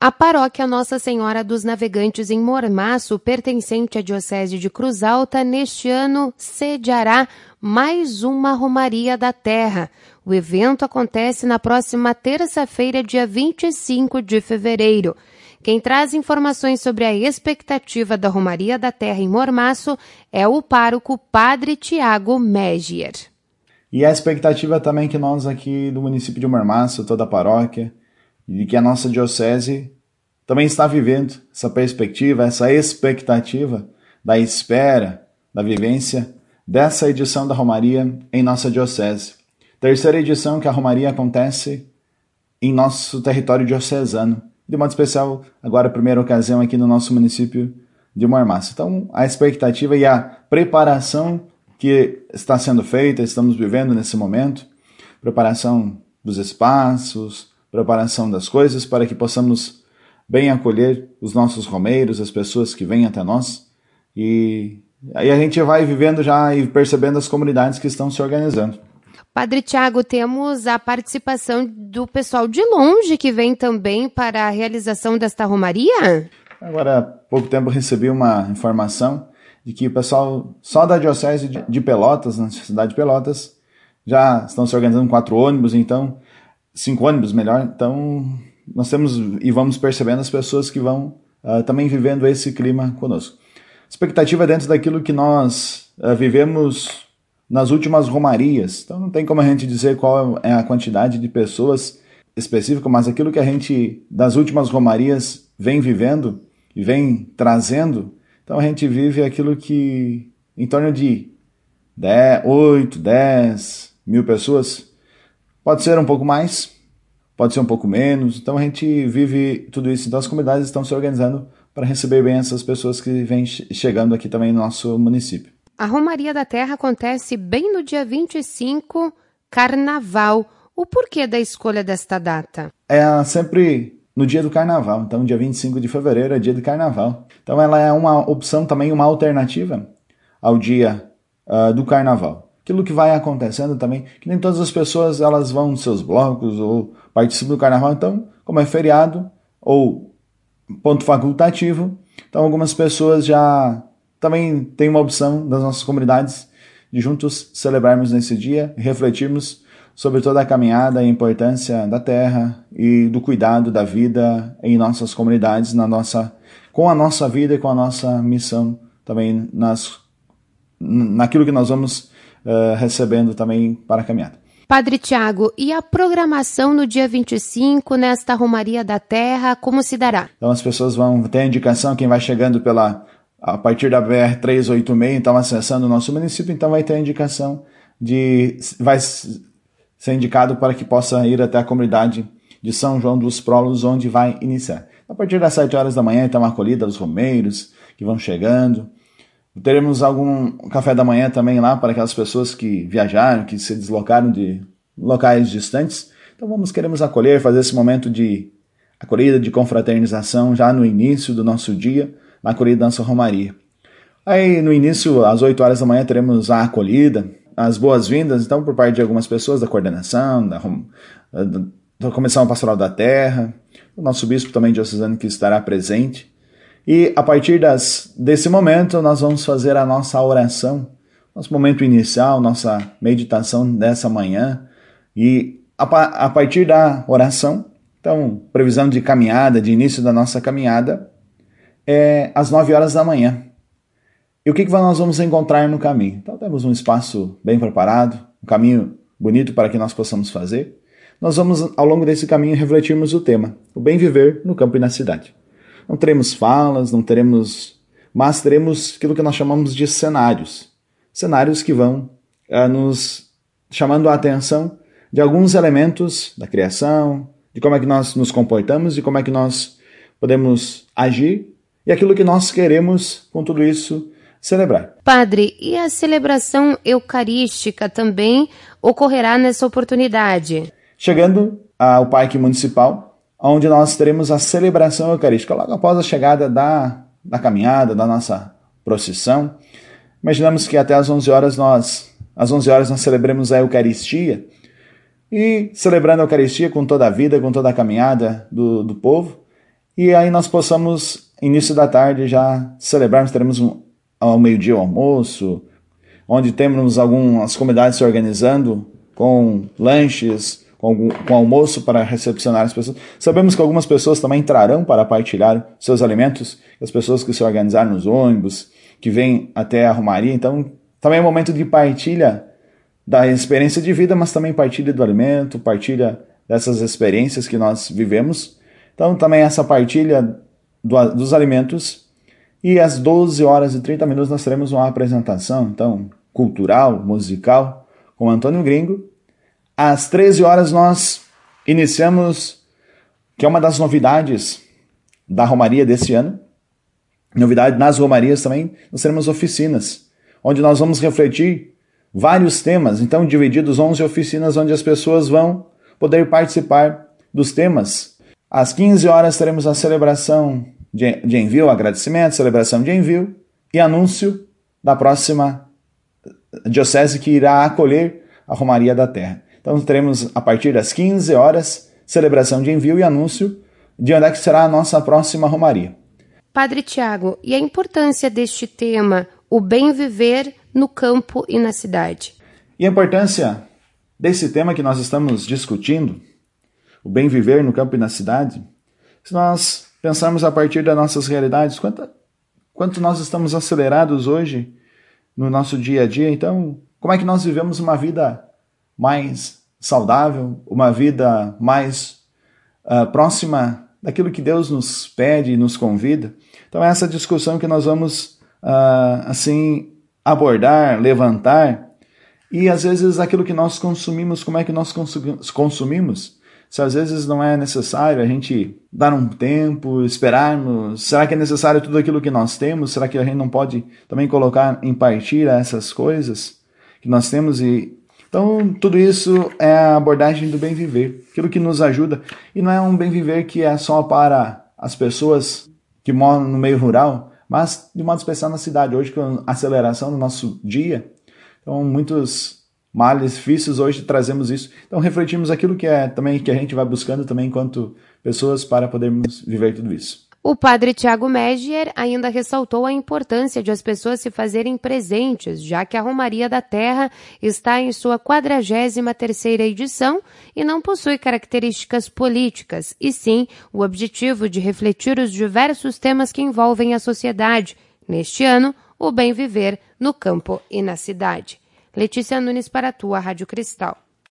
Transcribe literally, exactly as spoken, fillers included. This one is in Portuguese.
A paróquia Nossa Senhora dos Navegantes em Mormaço, pertencente à Diocese de Cruz Alta, neste ano sediará mais uma Romaria da Terra. O evento acontece na próxima terça-feira, dia vinte e cinco de fevereiro. Quem traz informações sobre a expectativa da Romaria da Terra em Mormaço é o pároco Padre Tiago Megier. E a expectativa também que nós aqui do município de Mormaço, toda a paróquia, e que a nossa diocese também está vivendo essa perspectiva, essa expectativa da espera, da vivência dessa edição da Romaria em nossa diocese. Terceira edição que a Romaria acontece em nosso território diocesano. De modo especial, agora a primeira ocasião aqui no nosso município de Mormaço. Então, a expectativa e a preparação que está sendo feita, estamos vivendo nesse momento, preparação dos espaços, preparação das coisas para que possamos bem acolher os nossos romeiros, as pessoas que vêm até nós. E aí a gente vai vivendo já e percebendo as comunidades que estão se organizando. Padre Tiago, temos a participação do pessoal de longe que vem também para a realização desta romaria? Agora, há pouco tempo recebi uma informação de que o pessoal só da Diocese de Pelotas, na cidade de Pelotas, já estão se organizando quatro ônibus, então, cinco ônibus melhor, então nós temos e vamos percebendo as pessoas que vão uh, também vivendo esse clima conosco. Expectativa dentro daquilo que nós uh, vivemos nas últimas romarias. Então não tem como a gente dizer qual é a quantidade de pessoas específica, mas aquilo que a gente, das últimas romarias, vem vivendo e vem trazendo, então a gente vive aquilo que em torno de oito, dez mil pessoas. Pode ser um pouco mais, pode ser um pouco menos, então a gente vive tudo isso. Então as comunidades estão se organizando para receber bem essas pessoas que vêm chegando aqui também no nosso município. A Romaria da Terra acontece bem no dia vinte e cinco, Carnaval. O porquê da escolha desta data? É sempre no dia do Carnaval. Então, dia vinte e cinco de fevereiro é dia do Carnaval. Então, ela é uma opção também, uma alternativa ao dia uh, do Carnaval. Aquilo que vai acontecendo também, que nem todas as pessoas elas vão nos seus blocos ou participam do Carnaval. Então, como é feriado ou ponto facultativo, então algumas pessoas já também tem uma opção das nossas comunidades de juntos celebrarmos nesse dia, refletirmos sobre toda a caminhada e a importância da terra e do cuidado da vida em nossas comunidades, na nossa, com a nossa vida e com a nossa missão também nas, naquilo que nós vamos uh, recebendo também para a caminhada. Padre Tiago, e a programação no dia vinte e cinco, nesta Romaria da Terra, como se dará? Então as pessoas vão ter a indicação, quem vai chegando pela a partir da B R trezentos e oitenta e seis, então acessando o nosso município, então vai ter a indicação de, vai ser indicado para que possa ir até a comunidade de São João dos Prólos, onde vai iniciar. A partir das sete horas da manhã, então a acolhida dos romeiros que vão chegando. Teremos algum café da manhã também lá para aquelas pessoas que viajaram, que se deslocaram de locais distantes. Então vamos, queremos acolher, fazer esse momento de acolhida, de confraternização já no início do nosso dia, na acolhida da nossa Romaria. Aí, no início, às oito horas da manhã, teremos a acolhida, as boas-vindas, então, por parte de algumas pessoas da coordenação, da, da, da Comissão Pastoral da Terra, o nosso bispo também diocesano que estará presente. E, a partir das, desse momento, nós vamos fazer a nossa oração, nosso momento inicial, nossa meditação dessa manhã. E, a, a partir da oração, então, previsão de caminhada, de início da nossa caminhada, é às nove horas da manhã. E o que, que nós vamos encontrar no caminho? Então temos um espaço bem preparado, um caminho bonito para que nós possamos fazer. Nós vamos, ao longo desse caminho, refletirmos o tema, o bem viver no campo e na cidade. Não teremos falas, não teremos, mas teremos aquilo que nós chamamos de cenários. Cenários que vão uh, nos chamando a atenção de alguns elementos da criação, de como é que nós nos comportamos, de como é que nós podemos agir, e aquilo que nós queremos, com tudo isso, celebrar. Padre, e a celebração eucarística também ocorrerá nessa oportunidade? Chegando ao Parque Municipal, onde nós teremos a celebração eucarística, logo após a chegada da, da caminhada, da nossa procissão. Imaginamos que até às onze horas nós, às onze horas nós celebremos a Eucaristia, e celebrando a Eucaristia com toda a vida, com toda a caminhada do, do povo, e aí nós possamos, início da tarde, já celebrarmos, teremos um, ao meio-dia o almoço, onde temos algumas comunidades se organizando com lanches, com, com almoço para recepcionar as pessoas. Sabemos que algumas pessoas também entrarão para partilhar seus alimentos, as pessoas que se organizaram nos ônibus, que vêm até a romaria. Então, também é um momento de partilha da experiência de vida, mas também partilha do alimento, partilha dessas experiências que nós vivemos. Então, também essa partilha do, dos alimentos. E às doze horas e trinta minutos nós teremos uma apresentação, então, cultural, musical, com Antônio Gringo. Às treze horas nós iniciamos, que é uma das novidades da Romaria desse ano, novidade nas Romarias também, nós teremos oficinas, onde nós vamos refletir vários temas, então divididos onze oficinas, onde as pessoas vão poder participar dos temas. Às quinze horas teremos a celebração de, de envio, agradecimento, celebração de envio e anúncio da próxima diocese que irá acolher a Romaria da Terra. Então teremos a partir das quinze horas, celebração de envio e anúncio de onde é que será a nossa próxima Romaria. Padre Tiago, e a importância deste tema, o bem viver no campo e na cidade? E a importância desse tema que nós estamos discutindo, o bem viver no campo e na cidade, se nós pensarmos a partir das nossas realidades, quanto, quanto nós estamos acelerados hoje no nosso dia a dia, então como é que nós vivemos uma vida mais saudável, uma vida mais uh, próxima daquilo que Deus nos pede e nos convida. Então é essa discussão que nós vamos uh, assim abordar, levantar, e às vezes aquilo que nós consumimos, como é que nós consumimos? Se às vezes não é necessário a gente dar um tempo, esperarmos, será que é necessário tudo aquilo que nós temos? Será que a gente não pode também colocar em partilha essas coisas que nós temos? E então, tudo isso é a abordagem do bem viver, aquilo que nos ajuda. E não é um bem viver que é só para as pessoas que moram no meio rural, mas de modo especial na cidade. Hoje, com a aceleração do nosso dia, então muitos males, vícios, hoje trazemos isso. Então, refletimos aquilo que é também que a gente vai buscando também enquanto pessoas para podermos viver tudo isso. O padre Tiago Meggier ainda ressaltou a importância de as pessoas se fazerem presentes, já que a Romaria da Terra está em sua quadragésima terceira edição e não possui características políticas, e sim o objetivo de refletir os diversos temas que envolvem a sociedade. Neste ano, o bem viver no campo e na cidade. Letícia Nunes para a tua Rádio Cristal.